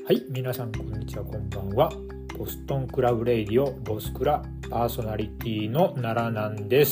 はい、皆さんこんにちは、こんばんは。ボストンクラブレイディオボスクラパーソナリティの奈良なんです。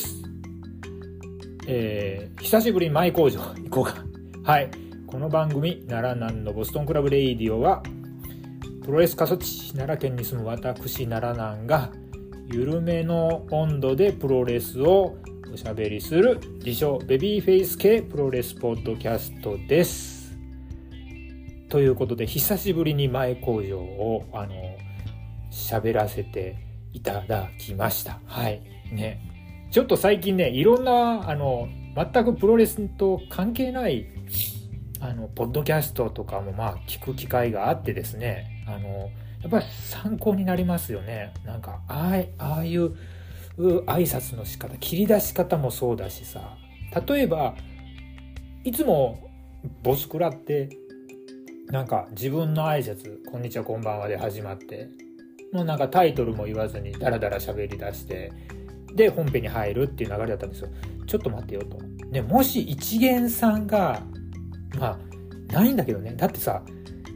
久しぶりに前工場行こうか。はい、この番組奈良南のボストンクラブレイディオはプロレス過疎地奈良県に住む私奈良南が緩めの温度でプロレスをおしゃべりする自称ベビーフェイス系プロレスポッドキャストです。ということで久しぶりに前工場を喋らせていただきました。はいね、ちょっと最近ね、いろんな全くプロレスと関係ないポッドキャストとかも聞く機会があってですね、やっぱり参考になりますよね。なんかああいう挨拶の仕方、切り出し方もそうだしさ、例えばいつもボスクラってなんか自分の挨拶こんにちはこんばんはで始まって、もうなんかタイトルも言わずにダラダラ喋り出してで本編に入るっていう流れだったんですよ。ちょっと待ってよと、ね、もし一元さんがないんだけどね、だってさ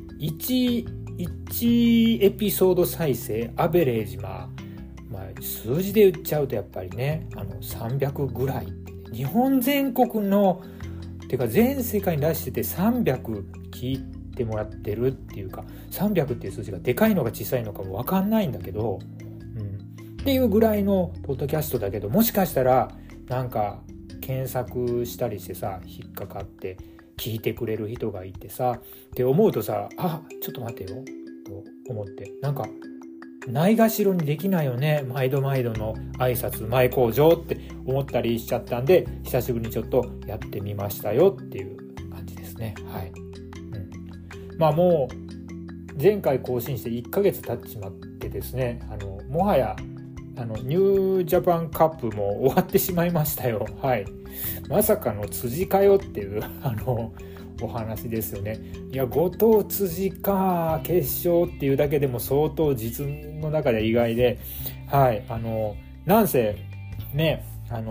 1エピソード再生アベレージ数字で言っちゃうとやっぱりね300ぐらい、日本全国のてか全世界に出してて300聞いてもらってるっていうか、300っていう数字がでかいのか小さいのかも分かんないんだけど、っていうぐらいのポッドキャストだけど、もしかしたらなんか検索したりしてさ引っかかって聞いてくれる人がいてさって思うとさ、ちょっと待てよと思って、なんかないがしろにできないよね、毎度毎度の挨拶前工場って思ったりしちゃったんで、久しぶりにちょっとやってみましたよっていう感じですね。はい、もう前回更新して1ヶ月経っちまってですね、もはやニュージャパンカップも終わってしまいましたよ。はい、まさかの辻かよっていうお話ですよね。いや、後藤辻か決勝っていうだけでも相当実の中で意外で、はい、なんせね、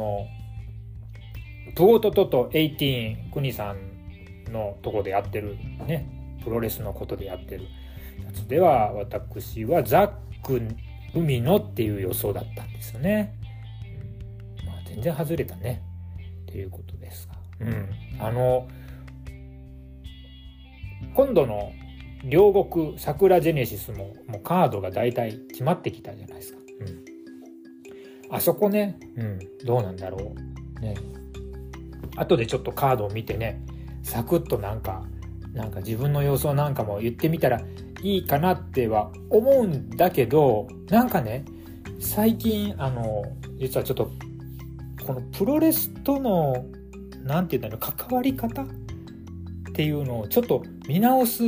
プゴトトと18国さんのとこでやってるね、プロレスのことでやってるやつでは私はザック海野っていう予想だったんですよね。全然外れたねっていうことですが、今度の両国桜ジェネシスもうカードがだいたい決まってきたじゃないですか。あそこね、どうなんだろうね。後でちょっとカードを見てね、サクッとなんか自分の予想なんかも言ってみたらいいかなっては思うんだけど、なんかね最近実はちょっとこのプロレスとのなんていうんだろう、関わり方っていうのをちょっと見直す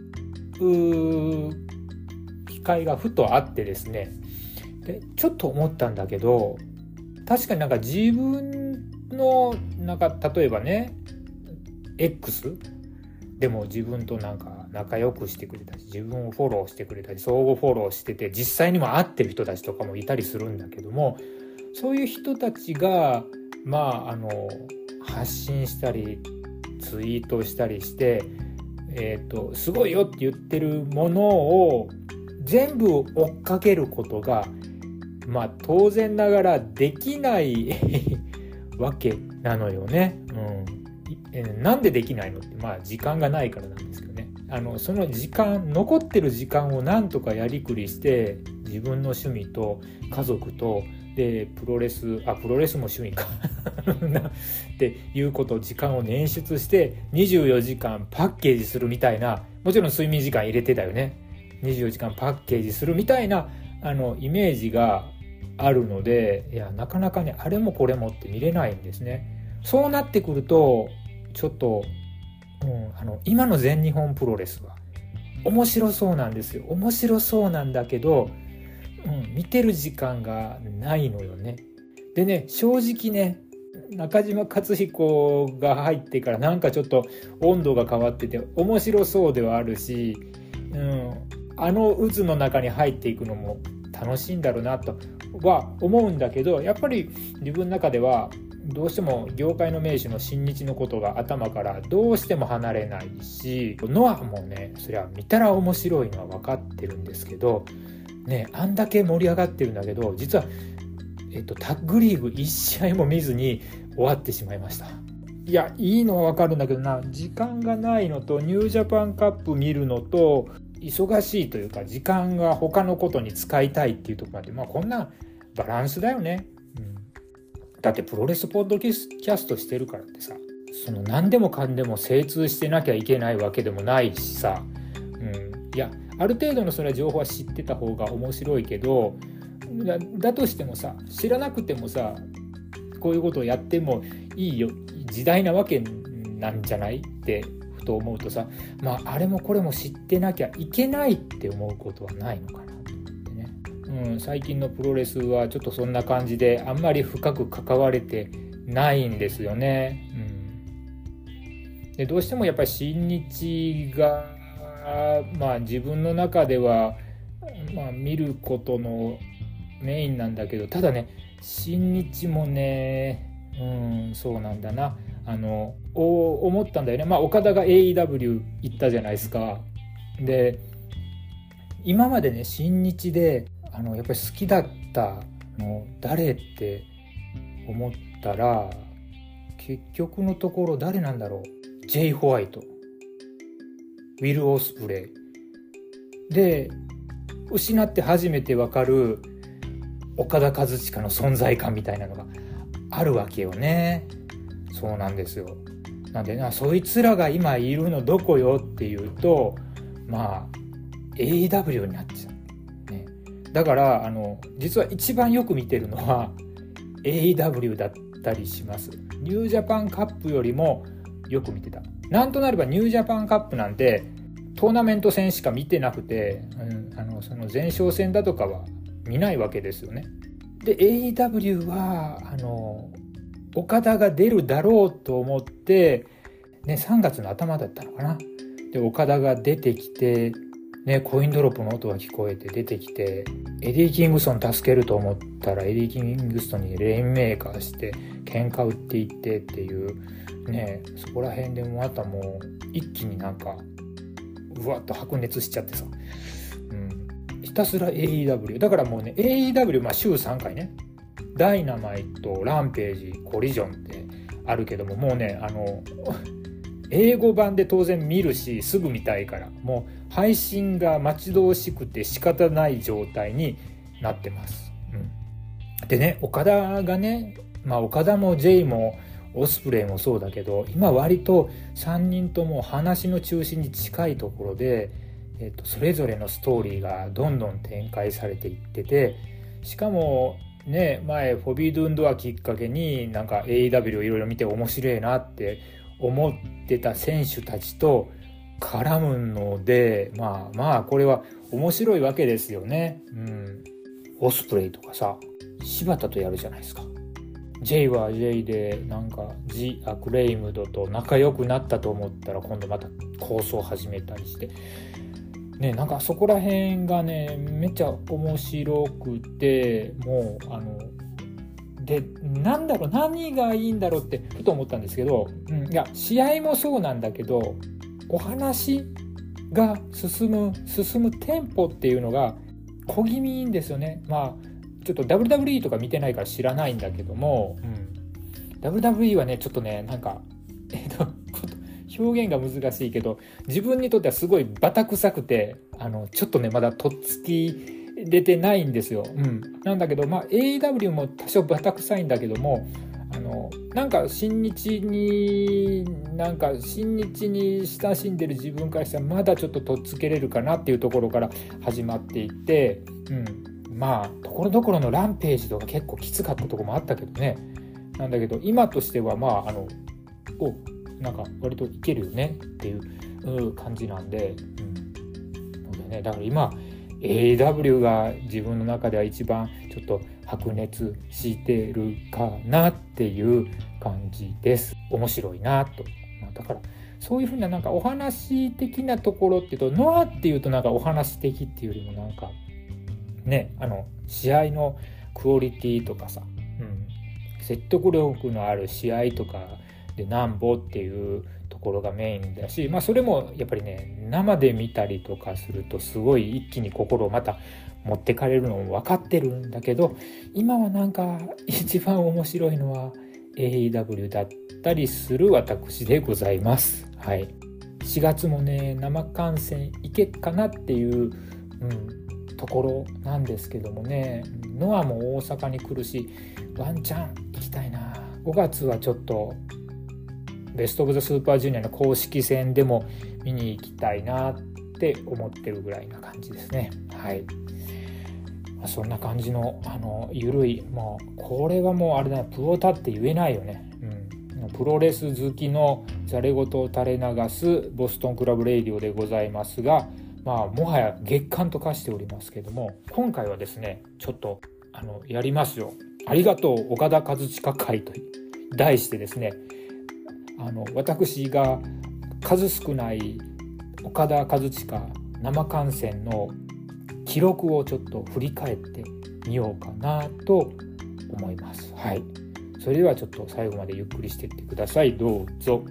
機会がふとあってですね、でちょっと思ったんだけど、確かになんか自分のなんか例えばね X でも自分となんか仲良くしてくれたり、自分をフォローしてくれたり、相互フォローしてて実際にも会ってる人たちとかもいたりするんだけども、そういう人たちが発信したりツイートしたりして、すごいよって言ってるものを全部追っかけることが当然ながらできないわけなのよね。なんでできないのって、時間がないからなんですけどね。その時間、残ってる時間をなんとかやりくりして自分の趣味と家族とでプロレスも趣味かっていうことを時間を捻出して24時間パッケージするみたいな、もちろん睡眠時間入れてたよね。24時間パッケージするみたいなイメージがあるので、いやなかなかねあれもこれもって見れないんですね。そうなってくるとちょっと、今の全日本プロレスは面白そうなんですよ。面白そうなんだけど、見てる時間がないのよね。でね、正直ね、中島克彦が入ってからなんかちょっと温度が変わってて面白そうではあるし、渦の中に入っていくのも楽しいんだろうなとは思うんだけど、やっぱり自分の中ではどうしても業界の名手の新日のことが頭からどうしても離れないし、ノアもねそれは見たら面白いのは分かってるんですけどね、あんだけ盛り上がってるんだけど実は、タッグリーグ1試合も見ずに終わってしまいました。いやいいのは分かるんだけどな、時間がないのとニュージャパンカップ見るのと忙しいというか時間が他のことに使いたいっていうところまで、こんなバランスだよね、だってプロレスポッドキャストしてるからってさ、その何でもかんでも精通してなきゃいけないわけでもないしさ、いやある程度のそれは情報は知ってた方が面白いけど、だとしてもさ知らなくてもさこういうことをやってもいいよ時代なわけなんじゃないってふと思うとさ、あれもこれも知ってなきゃいけないって思うことはないのかなと思ってね、最近のプロレスはちょっとそんな感じであんまり深く関われてないんですよね、でどうしてもやっぱり新日が自分の中では、見ることのメインなんだけど、ただね新日もねそうなんだな、思ったんだよね。岡田が AEW 行ったじゃないですか。で今までね新日でやっぱり好きだったの誰って思ったら結局のところ誰なんだろう。ジェイ・ホワイト、ウィル・オスプレイで失って初めて分かる岡田和親の存在感みたいなのがあるわけよね。そうなんですよ。なんでそいつらが今いるのどこよっていうとAEW になっちゃう、ね、だから実は一番よく見てるのは AEW だったりします。ニュージャパンカップよりもよく見てた。なんとなればニュージャパンカップなんてトーナメント戦しか見てなくて、その前哨戦だとかは見ないわけですよね。で AEW は岡田が出るだろうと思って、3月の頭だったのかな。で岡田が出てきて、コインドロップの音が聞こえて出てきて、エディ・キングストン助けると思ったらエディ・キングストンにレインメーカーして喧嘩売っていってっていうそこら辺でまたもう一気にうわっと白熱しちゃってさ、ひたすら AEW だからもうね AEW 週3回ね、ダイナマイト、ランページ、コリジョンってあるけども、もうね英語版で当然見るしすぐ見たいから、もう配信が待ち遠しくて仕方ない状態になってます、でね岡田がね、岡田も J もオスプレイもそうだけど、今割と3人とも話の中心に近いところで、それぞれのストーリーがどんどん展開されていってて、しかも前フォビードゥンドアきっかけにAEW をいろいろ見て面白いなって思ってた選手たちと絡むので、これは面白いわけですよね、オスプレイとかさ柴田とやるじゃないですか。 J は J でジ・アクレイムドと仲良くなったと思ったら今度また構想始めたりしてそこら辺がねめっちゃ面白くて、もうで何がいいんだろうってふと思ったんですけど、いや試合もそうなんだけどお話が進むテンポっていうのが小気味いいんですよね。ちょっと WWE とか見てないから知らないんだけども、WWE はねちょっとね表現が難しいけど自分にとってはすごいバタ臭くてちょっとねまだとっつき出てないんですよ、なんだけどAEW も多少バタ臭いんだけども新日に親しんでる自分からしたらまだちょっととっつけれるかなっていうところから始まっていって、ところどころのランページとか結構きつかったところもあったけどね、なんだけど今としては割といけるよねっていう感じなんで、だから今 AEW が自分の中では一番ちょっと白熱してるかなっていう感じです。面白いなと。だからそういうふうなお話的なところっていうと、ノアっていうとお話的っていうよりも試合のクオリティとかさ、 説得力のある試合とかでなんぼっていうところがメインだし、それもやっぱりね生で見たりとかするとすごい一気に心をまた持ってかれるのも分かってるんだけど、今はなんか一番面白いのは AEW だったりする私でございます。はい、4月もね生観戦行けっかなっていう、ところなんですけどもね、ノアも大阪に来るしワンチャン行きたいな。5月はちょっとベストオブザスーパージュニアの公式戦でも見に行きたいなって思ってるぐらいな感じですね。はい、そんな感じのゆるい、これはもうあれだな、プロタって言えないよね。プロレス好きのざれ言を垂れ流すボストンクラブレイディオでございますが、もはや月間と化しておりますけども、今回はですねちょっとやりますよ。ありがとう岡田和親会と題してですね、私が数少ない岡田和親生観戦の記録をちょっと振り返ってみようかなと思います。はい、それではちょっと最後までゆっくりしていってください。どうぞ。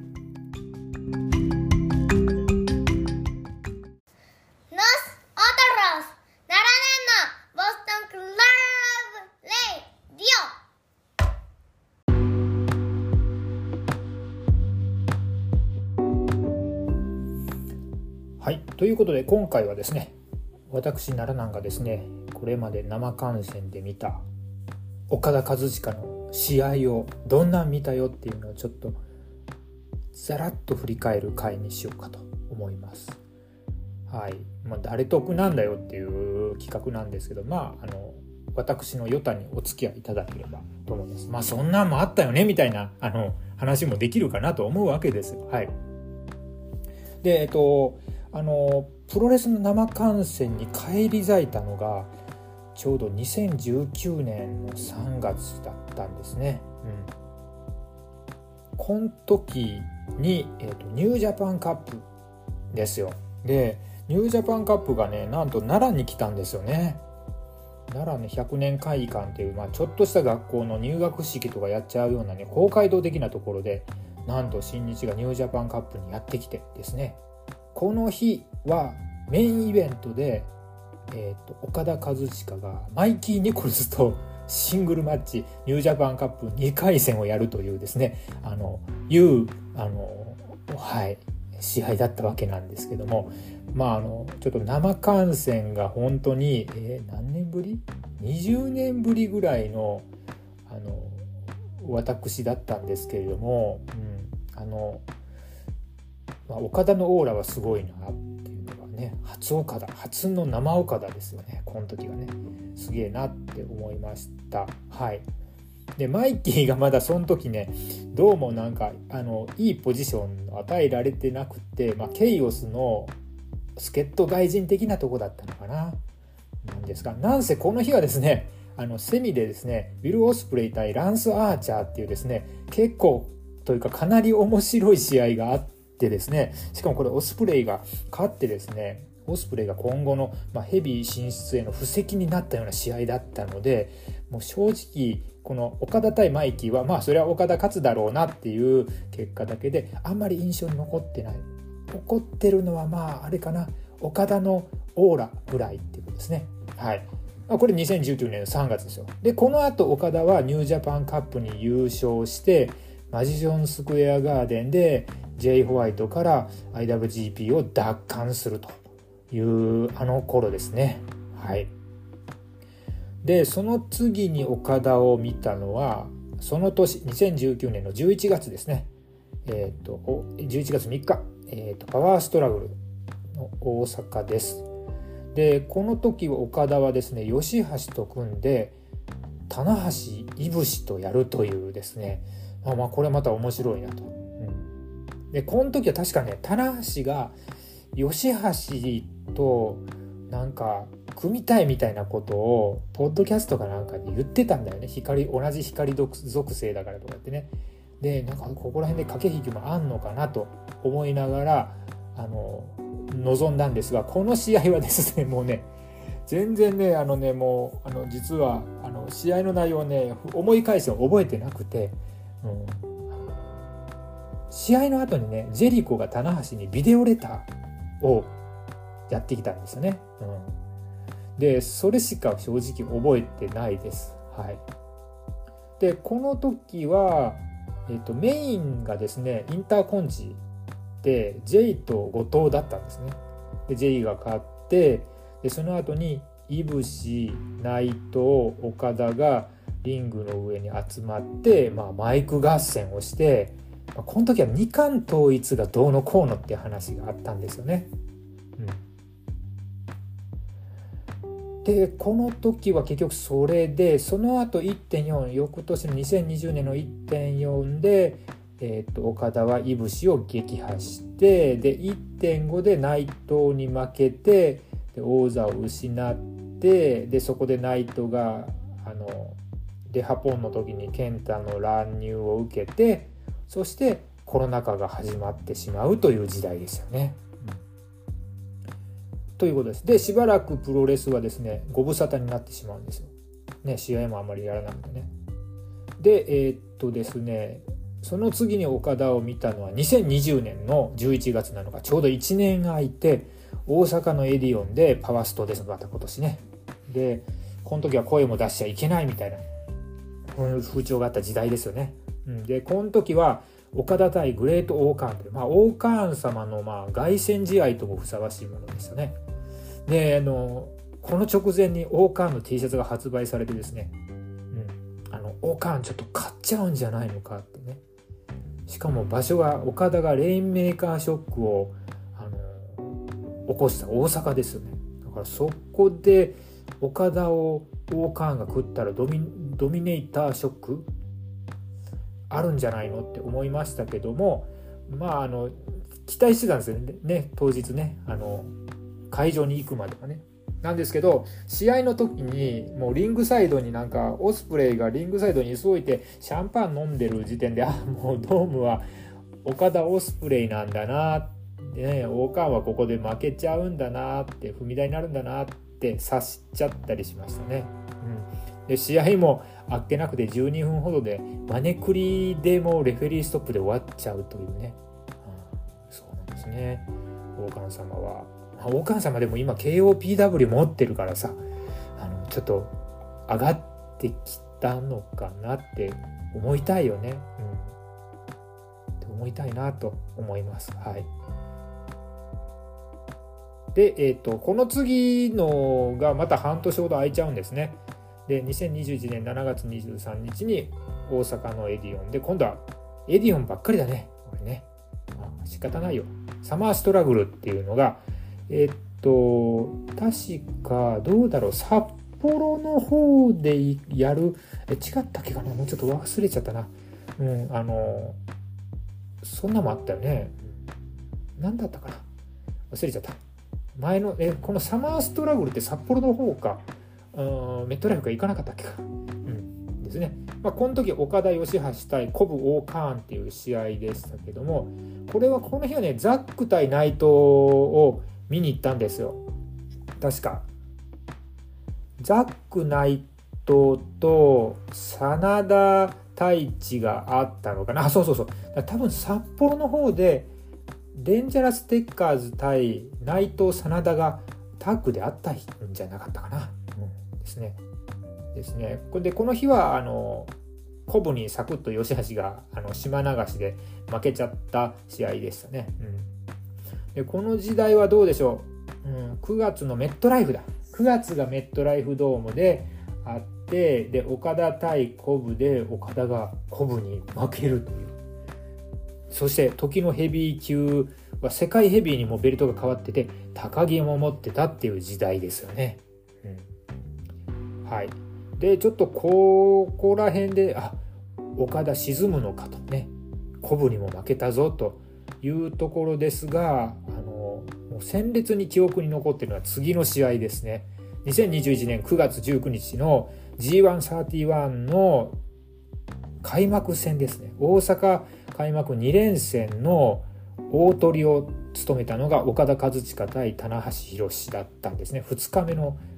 はい、ということで今回はですね、私奈良南がですねこれまで生観戦で見た岡田和親の試合をどんなん見たよっていうのをちょっとざらっと振り返る回にしようかと思います。はい、誰得なんだよっていう企画なんですけど、私の余多にお付き合いいただければと思います。そんなんもあったよねみたいな話もできるかなと思うわけですよ。はい。でプロレスの生観戦に返り咲いたのがちょうど2019年の3月だったんですね。この時に、ニュージャパンカップですよ。でニュージャパンカップがねなんと奈良に来たんですよね。奈良の100年会館っていう、ちょっとした学校の入学式とかやっちゃうようなね公会堂的なところで、なんと新日がニュージャパンカップにやってきてですね、この日はメインイベントで、岡田和親がマイキー・ニコルズとシングルマッチニュージャパンカップ2回戦をやるというですね試合だったわけなんですけども、ちょっと生観戦が本当に、何年ぶり ?20 年ぶりぐらいの私だったんですけれども、岡田のオーラはすごいなっていうのがね、初の生岡田ですよね。この時がねすげえなって思いました。はい。でマイキーがまだその時ねどうもなんかいいポジションを与えられてなくて、ケイオスの助っ人外人的なとこだったのかな。なんですが、なんせこの日はですねセミでですねウィル・オスプレイ対ランス・アーチャーっていうですね結構というかかなり面白い試合があってですね、しかもこれオスプレイが勝ってですね、オスプレイが今後の、ヘビー進出への布石になったような試合だったので、もう正直この岡田対マイキーはそれは岡田勝つだろうなっていう結果だけであんまり印象に残ってない。残ってるのはあれかな、岡田のオーラぐらいっていうことですね。はい。これ2019年の3月ですよ。でこの後岡田はニュージャパンカップに優勝してマジションスクエアガーデンで J ホワイトから IWGP を奪還するという頃ですね。はい。でその次に岡田を見たのはその年2019年の11月ですね。11月3日、パワーストラグルの大阪です。でこの時岡田はですね吉橋と組んで棚橋いぶしとやるというですね、これまた面白いなと。でこの時は確かね棚橋が吉橋となんか組みたいみたいなことをポッドキャストかなんかに言ってたんだよね。同じ光属性だからとかってね。でなんかここら辺で駆け引きもあんのかなと思いながら臨んだんですが、この試合はですねもうね全然ねもう実は試合の内容をね思い返しても覚えてなくて、試合の後にねジェリコが棚橋にビデオレターをやってきたんですよね、でそれしか正直覚えてないです。はい。でこの時は、メインがですねインターコンチで J と後藤だったんですね。で J が勝って、でその後にいぶし、内藤、岡田がリングの上に集まって、マイク合戦をして、この時は二冠統一がどうのこうのって話があったんですよね。でこの時は結局それで、その後 1.4 翌年の2020年の 1.4 で、岡田はいぶしを撃破して、で 1.5 で内藤に負けて、で王座を失って、でそこで内藤がデハポンの時に健太の乱入を受けて、そしてコロナ禍が始まってしまうという時代ですよね。ということです。でしばらくプロレスはですねご無沙汰になってしまうんですよ、ね、試合もあんまりやらなくてね。でですねその次に岡田を見たのは2020年の11月なのか、ちょうど1年空いて大阪のエディオンでパワーストです。また今年ね。でこの時は声も出しちゃいけないみたいな風潮があった時代ですよね。でこの時は岡田対グレートオーカーンという、オーカーン様の凱旋試合ともふさわしいものですよね。でこの直前にオーカーンの T シャツが発売されてですね、オーカーンちょっと買っちゃうんじゃないのかってね。しかも場所が岡田がレインメーカーショックを起こした大阪ですよね。だからそこで岡田をオーカーンが食ったらドミネーターショックあるんじゃないのって思いましたけども、期待してたんですよね、当日ね、会場に行くまではね。なんですけど試合の時にもうリングサイドにオスプレイがリングサイドに急いでシャンパン飲んでる時点で、もうドームは岡田オスプレイなんだなって、オーカーンはここで負けちゃうんだなって、踏み台になるんだなって察しちゃったりしましたね。で試合もあっけなくて12分ほどでマネクリでもレフェリーストップで終わっちゃうというね、そうなんですね。オーカーン様はオーカーン様でも今 KOPW 持ってるからさ、ちょっと上がってきたのかなって思いたいよね、って思いたいなと思います。はい。で、この次のがまた半年ほど空いちゃうんですね。で2021年7月23日に大阪のエディオンで、今度はエディオンばっかりだねこれね。仕方ないよ。サマーストラグルっていうのが確かどうだろう、札幌の方でやる、違ったっけかな、もうちょっと忘れちゃったな。そんなもあったよね。何だったかな、忘れちゃった。前のこのサマーストラグルって札幌の方か、メットライフが行かなかったっけか、ですね。この時岡田義橋対コブ・オーカーンっていう試合でしたけども、この日はねザック対内藤を見に行ったんですよ。確かザック内藤と真田太一があったのかな。そう多分札幌の方でデンジャラステッカーズ対内藤真田がタッグであったんじゃなかったかな、ですね。この日はコブにサクッと吉橋が島流しで負けちゃった試合でしたね。でこの時代はどうでしょう、9月のメットライフだ。9月がメットライフドームであって、で岡田対コブで岡田がコブに負けるという。そして時のヘビー級は世界ヘビーにもベルトが変わってて高木も持ってたっていう時代ですよね。はい。でちょっとここら辺で岡田沈むのかとね、コブにも負けたぞというところですが、もう鮮烈に記憶に残っているのは次の試合ですね。2021年9月19日の G131 の開幕戦ですね。大阪開幕2連戦の大トリを務めたのが岡田和親対棚橋宏だったんですね。2日目の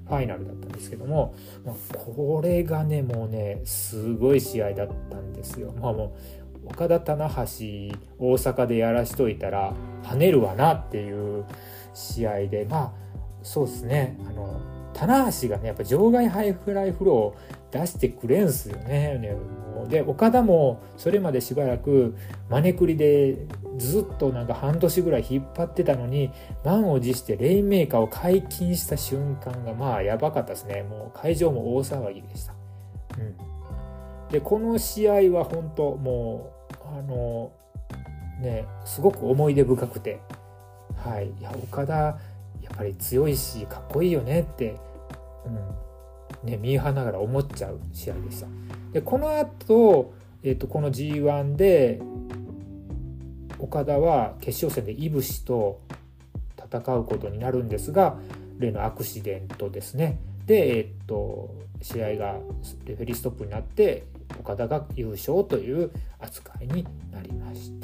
ファイナルだったんですけども、これがねもうねすごい試合だったんですよ。もう岡田棚橋大阪でやらしといたら跳ねるわなっていう試合で、そうですね、棚橋がねやっぱ場外ハイフライフローを出してくれんすよね。で岡田もそれまでしばらくマネクリでずっとなんか半年ぐらい引っ張ってたのに、満を持してレインメーカーを解禁した瞬間がやばかったですね。もう会場も大騒ぎでした。でこの試合は本当もうすごく思い出深くて、いや岡田やっぱり強いしかっこいいよねって、ミーハーながら思っちゃう試合でした。でこの後、この G1 で岡田は決勝戦でイブシと戦うことになるんですが、例のアクシデントですね。で、試合がレフェリーストップになって岡田が優勝という扱いになりました。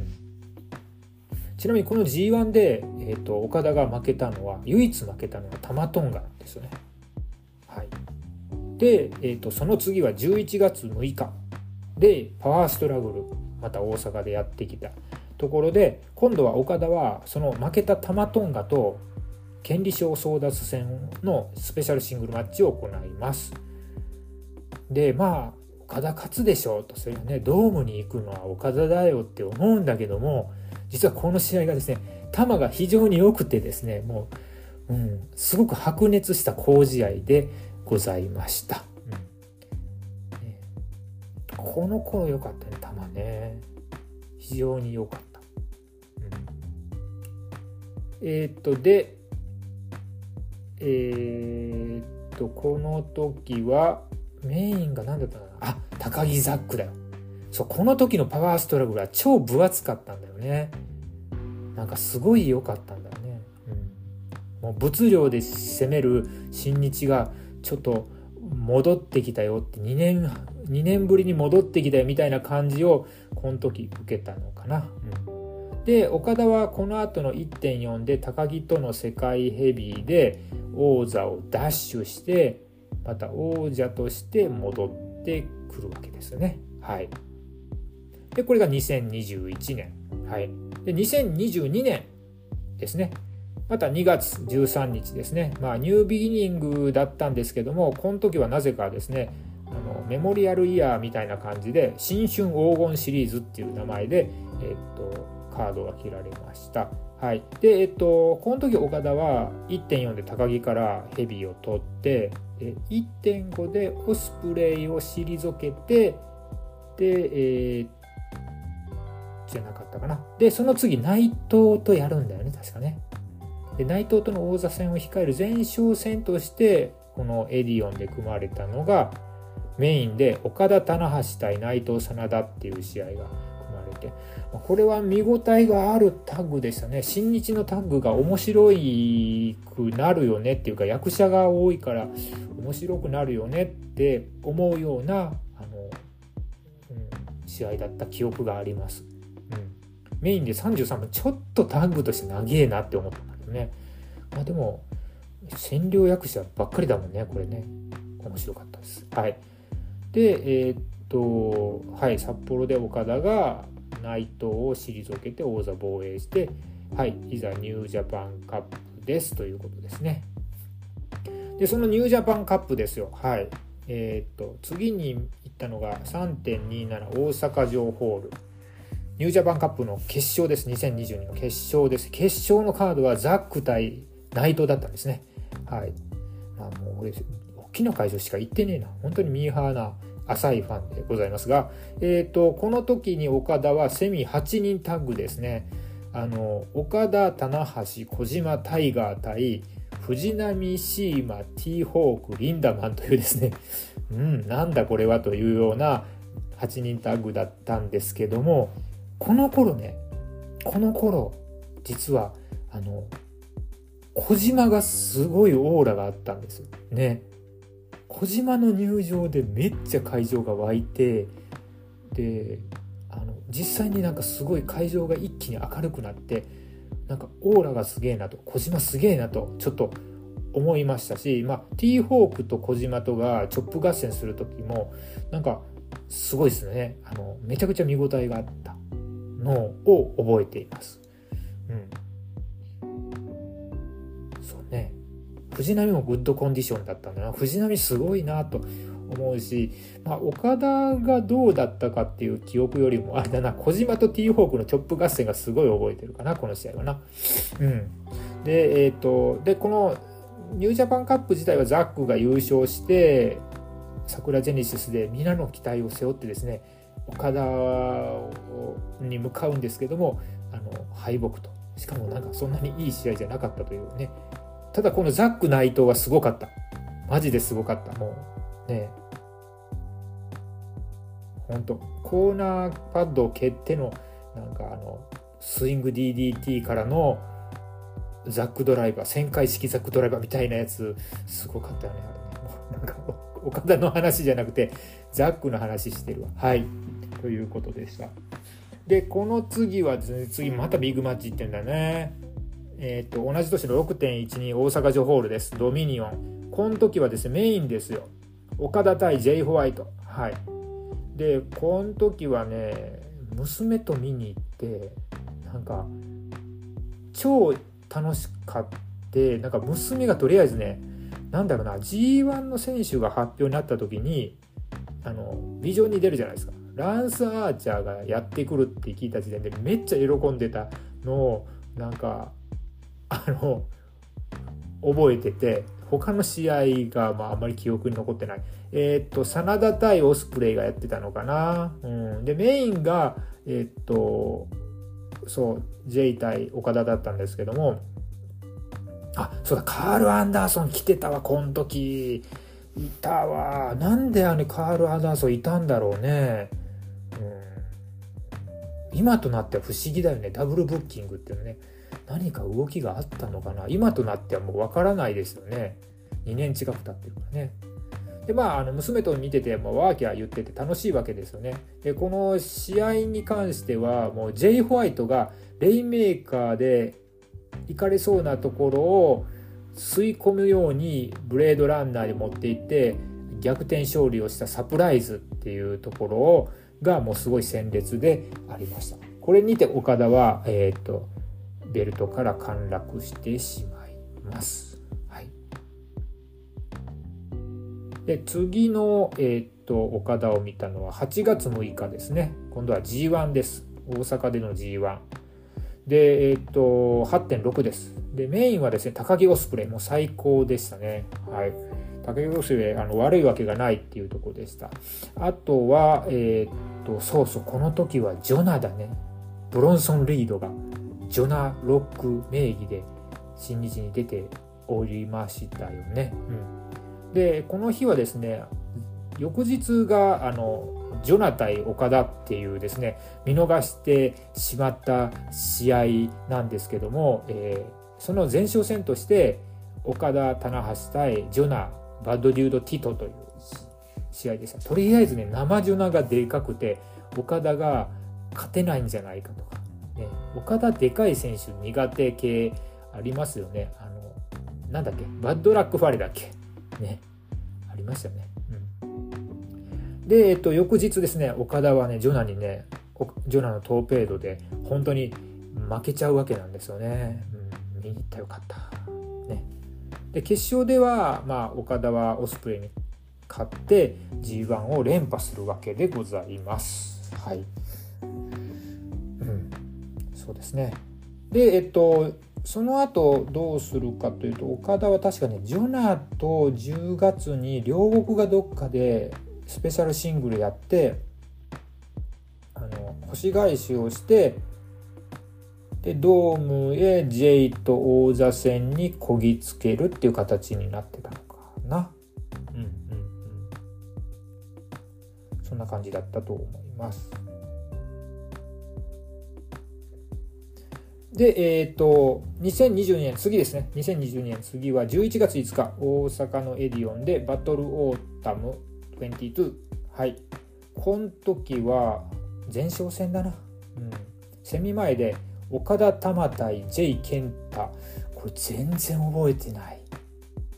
ちなみにこの G1 で、岡田が負けたのは、唯一負けたのはタマトンガなんですよね。で、その次は11月6日でパワーストラグルまた大阪でやってきたところで、今度は岡田はその負けたタマトンガと権利賞争奪戦のスペシャルシングルマッチを行います。で岡田勝つでしょうと、それはねドームに行くのは岡田だよって思うんだけども、実はこの試合がですね球が非常に良くてですね、すごく白熱した好試合でございました。この頃良かったね、球ね非常に良かった。でこの時はメインが何だったかな、高木ザックだよ。そうこの時のパワーストラグルは超分厚かったんだよね。なんかすごい良かったんだよね。もう物量で攻める新日がちょっと戻ってきたよって、2年ぶりに戻ってきたよみたいな感じをこの時受けたのかな。で岡田はこの後の 1.4 で高木との世界ヘビーで王座を奪取して、また王者として戻ってくるわけですね。でこれが2021年。で2022年ですね。また2月13日ですね。ニュービギニングだったんですけども、この時はなぜかですね、メモリアルイヤーみたいな感じで新春黄金シリーズっていう名前で、カードが切られました。で、この時岡田は 1.4 で高木からヘビーを取って、1.5 でオスプレイを退けて、で、じゃなかったかな。でその次内藤とやるんだよね、確かね。で内藤との王座戦を控える前哨戦としてこのエディオンで組まれたのがメインで岡田棚橋対内藤真田っていう試合が組まれて、これは見応えがあるタッグでしたね。新日のタッグが面白いくなるよねっていうか、役者が多いから面白くなるよねって思うような試合だった記憶があります。メインで33分ちょっとタッグとして長えなって思ったんだけどね。でも占領役者ばっかりだもんね、これね。面白かったです。で札幌で岡田が内藤を退けて王座防衛して、いざニュージャパンカップですということですね。でそのニュージャパンカップですよ。次に行ったのが 3.27 大阪城ホールニュージャパンカップの決勝です。2022の決勝です。決勝のカードはザック対内藤だったんですね。もう俺大きな会場しか行ってねえな。本当にミーハーな浅いファンでございますが、この時に岡田はセミ8人タッグですね。岡田、棚橋、小島、タイガー対藤波、シーマ、ティーホーク、リンダマンというですね、なんだこれはというような8人タッグだったんですけども、この頃実は小島がすごいオーラがあったんですよね。小島の入場でめっちゃ会場が湧いて、で実際になんかすごい会場が一気に明るくなって、なんかオーラがすげえなと、小島すげえなとちょっと思いましたし、T ホークと小島とがチョップ合戦する時もなんかすごいですね。めちゃくちゃ見応えがあったのを覚えています。そうね。藤波もグッドコンディションだったんだな。藤波すごいなと思うし、岡田がどうだったかっていう記憶よりもあれだな、小島と T ホークのチョップ合戦がすごい覚えてるかな、この試合はな。で、このニュージャパンカップ自体はザックが優勝して桜ジェネシスで皆の期待を背負ってですね、岡田に向かうんですけども、敗北と、しかもなんかそんなにいい試合じゃなかったというね。ただこのザック内藤はすごかった、マジですごかった。もうね、本当コーナーパッドを蹴ってのなんかスイング DDT からのザックドライバー、旋回式ザックドライバーみたいなやつすごかったよね、あれね。もうなんか岡田の話じゃなくてザックの話してるわ。はいということでした。でこの次はですね、次またビッグマッチいってんだね。同じ年の 6.12 大阪城ホールです。ドミニオン。この時はですねメインですよ。岡田対 J ホワイト。はい。でこの時はね娘と見に行ってなんか超楽しかった。なんか娘がとりあえずね、なんだろうな、 G1 の選手が発表になった時にビジョンに出るじゃないですか。ランス・アーチャーがやってくるって聞いた時点でめっちゃ喜んでたのをなんか覚えてて、他の試合があんまり記憶に残ってない。真田対オスプレイがやってたのかな。でメインがそう J 対岡田だったんですけども、そうだ、カール・アンダーソン来てたわ。この時いたわ。なんでカール・アンダーソンいたんだろうね。今となっては不思議だよね。ダブルブッキングっていうのね、何か動きがあったのかな。今となってはもうわからないですよね。2年近く経ってるからね。で娘と見ててワーキャー言ってて楽しいわけですよね。でこの試合に関してはもう J ホワイトがレインメーカーで行かれそうなところを吸い込むようにブレードランナーに持っていって逆転勝利をしたサプライズっていうところがもうすごい鮮烈でありました。これにて岡田は、ベルトから陥落してしまいます。はい、で次の、岡田を見たのは8月6日ですね。今度は G1 です。大阪での G1 で、8.6 です。でメインはですね高木オスプレイも最高でしたね。はい、高木オスプレイ悪いわけがないっていうところでした。あとはそうこの時はジョナだね。ブロンソン・リードがジョナロック名義で新日に出ておりましたよね。でこの日はですね翌日がジョナ対岡田っていうですね見逃してしまった試合なんですけども、その前哨戦として岡田棚橋対ジョナバッドデュードティトという試合でした。とりあえずね生ジョナがでかくて岡田が勝てないんじゃないかとか、ね、岡田でかい選手苦手系ありますよね。なんだっけ、バッドラックファレだっけね、ありましたよね。で、翌日ですね岡田はねジョナにねジョナのトーペイドで本当に負けちゃうわけなんですよね。見に行ったらよかった、ね、で決勝では、岡田はオスプレイに勝って G1 を連覇するわけでございます。はい、そうですね。でその後どうするかというと、岡田は確かねジョナと10月に両国がどっかでスペシャルシングルやって星返しをして、でドームへ J と王座戦にこぎつけるっていう形になってたのかな。そんな感じだったと思います。で2022年次ですね。2022年次は11月5日大阪のエディオンでバトルオータム22。はい、この時は前哨戦だな。セミ前で岡田玉対 J 健太、これ全然覚えてない。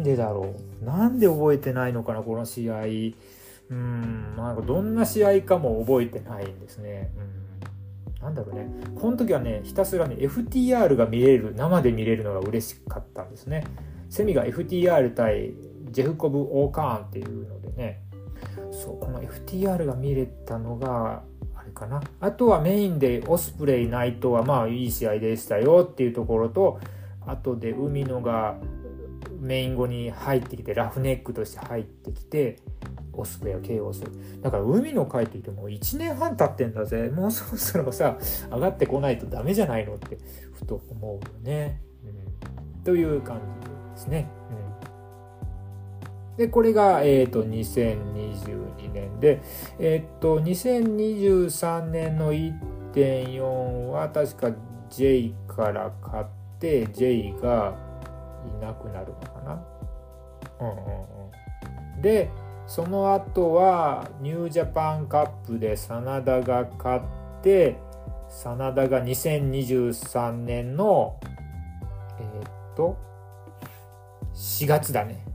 でだろう、なんで覚えてないのかなこの試合。なんかどんな試合かも覚えてないんですね。なんだろうね、この時はねひたすらね FTR が生で見れるのが嬉しかったんですね。セミが FTR 対ジェフコブ・オーカーンっていうのでね、そうこの FTR が見れたのがあれかな。あとはメインでオスプレイ内藤はまあいい試合でしたよっていうところと、あとで海野がメイン後に入ってきてラフネックとして入ってきてオスプレイを KO する。だから海野帰ってきてもう1年半経ってんだぜ、もうそろそろさ上がってこないとダメじゃないのってふと思うよね、という感じですね。でこれが、2022年で、2023年の 1.4 は確か J から買って J がいなくなるのかな。でその後はニュージャパンカップで真田が勝って、真田が2023年の4月だね、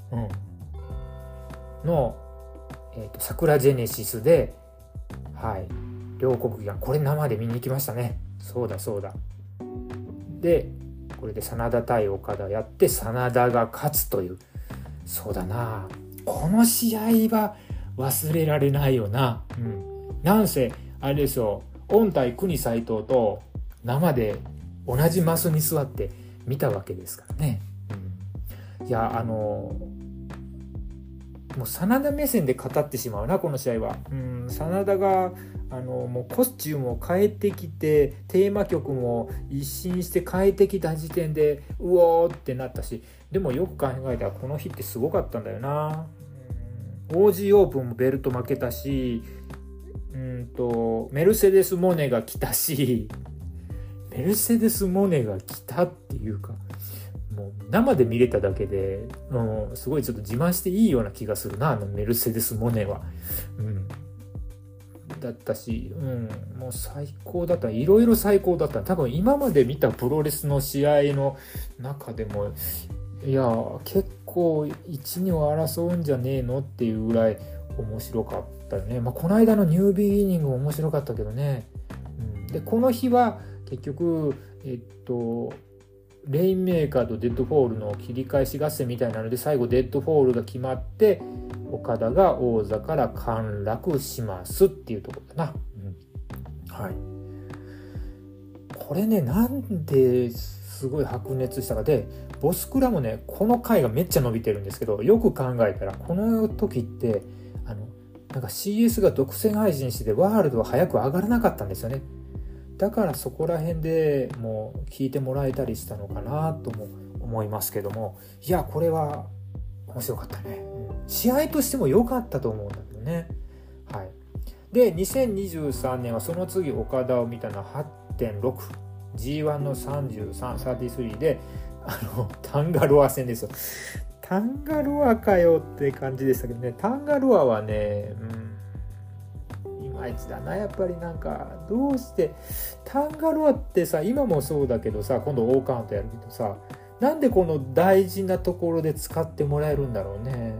の、桜ジェネシスで、両国技館これ生で見に行きましたね。そうだでこれで真田対岡田やって真田が勝つという、そうだな、この試合は忘れられないよな。なんせあれですよ、御対国斎藤と生で同じマスに座って見たわけですからね。いやもう真田目線で語ってしまうなこの試合は。真田がもうコスチュームを変えてきてテーマ曲も一新して変えてきた時点でうおーってなったし、でもよく考えたらこの日ってすごかったんだよな。OG オープンもベルト負けたし、メルセデス・モネが来たし、メルセデス・モネが来たっていうかもう生で見れただけで、すごいちょっと自慢していいような気がするな、メルセデス・モネは。だったし、もう最高だった。いろいろ最高だった。多分今まで見たプロレスの試合の中でも、いや結構1、2を争うんじゃねえのっていうぐらい面白かったよね。この間のニュービギニングも面白かったけどね。でこの日は結局レインメーカーとデッドフォールの切り返し合戦みたいなので最後デッドフォールが決まって岡田が王座から陥落しますっていうところだな。これね、なんですごい白熱したかで、ボスクラもねこの回がめっちゃ伸びてるんですけど、よく考えたらこの時ってなんか CS が独占配信しててワールドは早く上がらなかったんですよね。だからそこら辺でもう聞いてもらえたりしたのかなとも思いますけども、いやこれは面白かったね。試合としても良かったと思うんだけどね。で2023年はその次岡田を見たのは 8.6 G1 の33でタンガロア戦ですよ。タンガロアかよって感じでしたけどね。タンガロアはね、いまいちだなやっぱり。なんかどうしてタンガロアってさ、今もそうだけどさ、今度オーカウントやるけどさ、なんでこの大事なところで使ってもらえるんだろうね。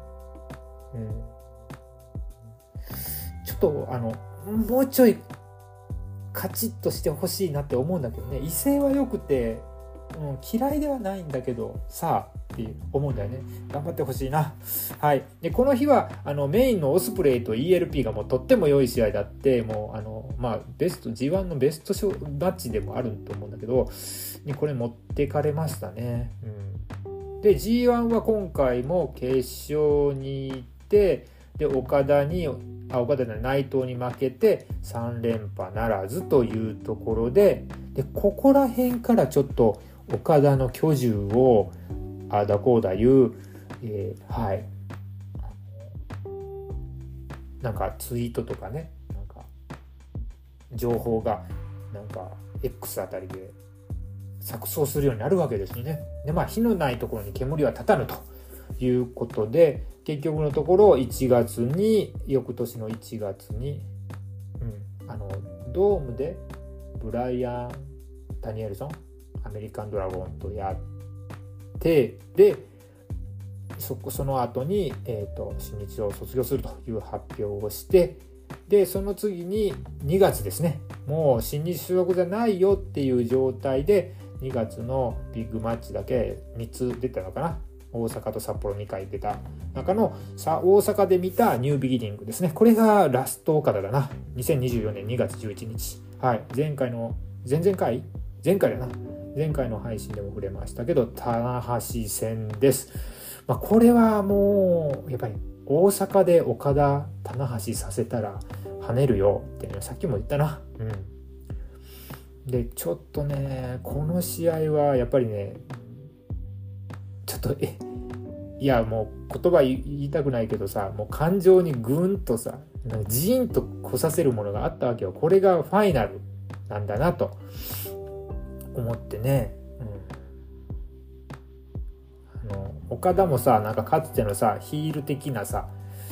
ちょっともうちょいカチッとしてほしいなって思うんだけどね。威勢は良くて、嫌いではないんだけどさあって思うんだよね。頑張ってほしいな。でこの日はメインのオスプレイと ELP がもうとっても良い試合だって、もうベスト G1 のベストマッチでもあると思うんだけど、これ持ってかれましたね。で G1 は今回も決勝に行って、で岡田じゃない内藤に負けて3連覇ならずというところで、ここら辺からちょっと岡田の巨獣をあだこうだ言う、なんかツイートとかね、なんか情報がなんか X あたりで錯綜するようになるわけですよね。で火のないところに煙は立たぬということで、結局のところ翌年の1月に、ドームでブライアン・ダニエルソンアメリカンドラゴンとやって、でその後に、新日を卒業するという発表をして、でその次に2月ですね、もう新日所属じゃないよっていう状態で2月のビッグマッチだけ3つ出たのかな。大阪と札幌2回出た中の大阪で見たニュービギニングですね。これがラスト岡田だな。2024年2月11日。はい。前回の配信でも触れましたけど、棚橋戦です。これはもうやっぱり大阪で岡田棚橋させたら跳ねるよってね、さっきも言ったな。でちょっとね、この試合はやっぱりね、ちょっといやもう言葉言いたくないけどさ、もう感情にぐんとさ、ジーンとこさせるものがあったわけよ。これがファイナルなんだなと思ってね、岡田もさ、なんかかつてのさヒール的なさ、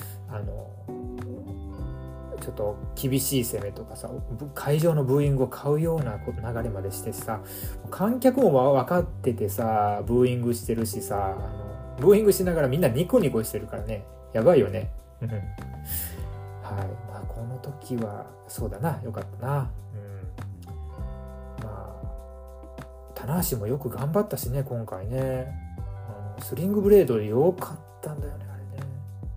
ちょっと厳しい攻めとかさ、会場のブーイングを買うような流れまでしてさ、観客も分かっててさブーイングしてるしさ、ブーイングしながらみんなニコニコしてるからね、やばいよね。はい、この時はそうだな、よかったな。棚橋もよく頑張ったしね、今回ね。スリングブレードよかったんだよね、あれね。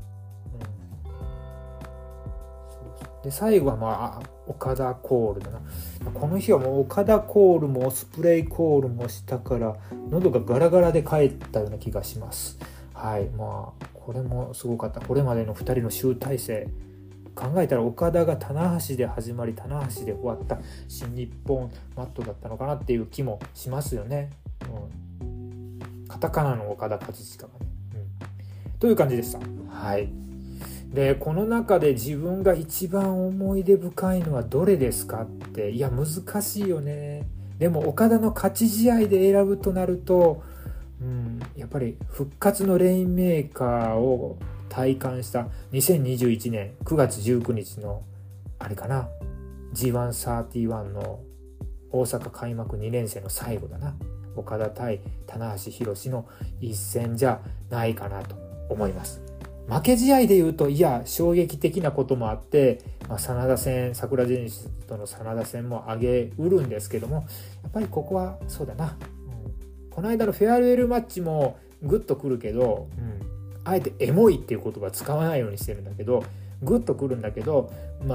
で最後は岡田コールだな。この日はもう岡田コールもスプレーコールもしたから喉がガラガラで帰ったような気がします。はい、これもすごかった。これまでの2人の集大成考えたら、岡田が棚橋で始まり棚橋で終わった新日本マットだったのかなっていう気もしますよね。カタカナの岡田和親がね、という感じでした。はい。でこの中で自分が一番思い出深いのはどれですかって、いや難しいよね。でも岡田の勝ち試合で選ぶとなると、やっぱり復活のレインメーカーを体感した2021年9月19日のあれかな、 G131 の大阪開幕2年生の最後だな、岡田対棚橋宏の一戦じゃないかなと思います。負け試合でいうと、いや衝撃的なこともあって、真田戦、桜ジェネシスとの真田戦も挙げうるんですけども、やっぱりここはそうだな、この間のフェアウェルマッチもグッとくるけど、あえてエモいっていう言葉使わないようにしてるんだけど、グッとくるんだけど、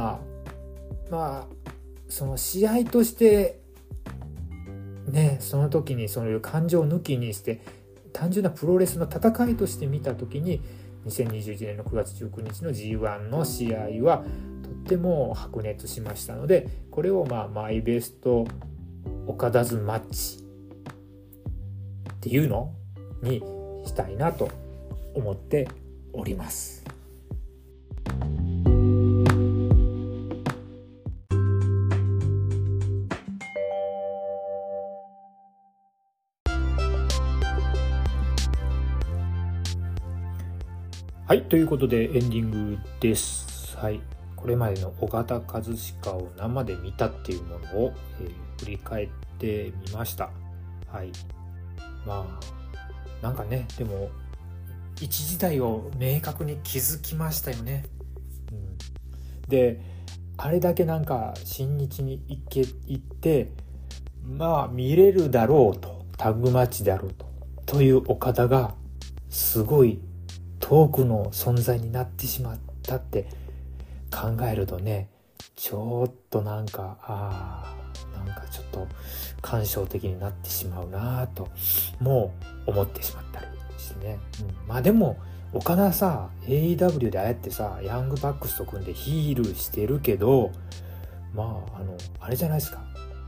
その試合としてね、その時にそういう感情を抜きにして単純なプロレスの戦いとして見た時に、2021年の9月19日の G1 の試合はとっても白熱しましたので、これをマイベスト岡田ズマッチっていうのにしたいなと思っております。はい、ということでエンディングです。はい、これまでの岡田和親を生で見たっていうものを、振り返ってみました。はい、なんかね、でも一時代を明確に築きましたよね。であれだけなんか新日に行って見れるだろうと、タッグマッチであろうという岡田がすごい遠くの存在になってしまったって考えるとね、ちょっとなんかちょっと感傷的になってしまうなともう思ってしまったりしてね。でも岡田さ AEW でああやってさヤングバックスと組んでヒールしてるけど、あれじゃないですか、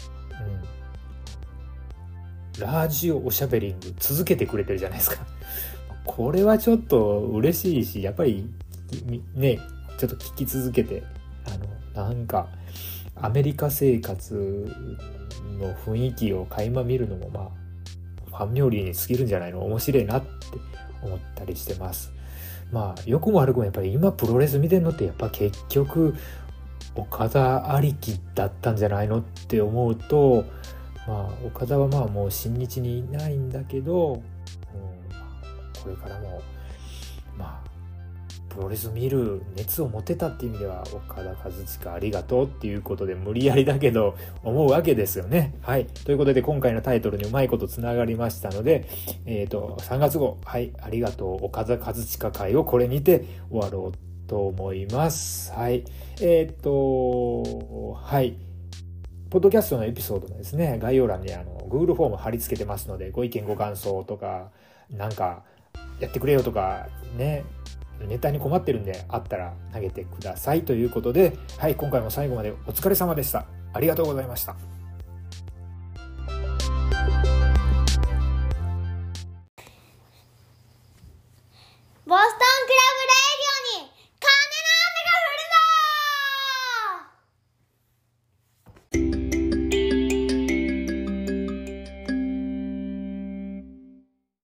ラジオおしゃべりング続けてくれてるじゃないですか。これはちょっと嬉しいし、やっぱりね、ちょっと聞き続けて、なんかアメリカ生活の雰囲気を垣間見るのもファン冥利に尽きるんじゃないの、面白いなって思ったりしてます。良くも悪くもやっぱり今プロレス見てるのってやっぱ結局岡田ありきだったんじゃないのって思うと、岡田はもう新日にいないんだけど、これからもプロレス見る熱を持てたっていう意味では、岡田和親ありがとうっていうことで無理やりだけど思うわけですよね。はい。ということで今回のタイトルにうまいことつながりましたので、3月号、はい、ありがとう岡田和親会をこれにて終わろうと思います。はい。はい。ポッドキャストのエピソードのですね、概要欄にGoogle フォーム貼り付けてますので、ご意見ご感想とか、なんかやってくれよとかね、ネタに困ってるんであったら投げてくださいということで、はい、今回も最後までお疲れ様でした。ありがとうございました。 ボストンクラブ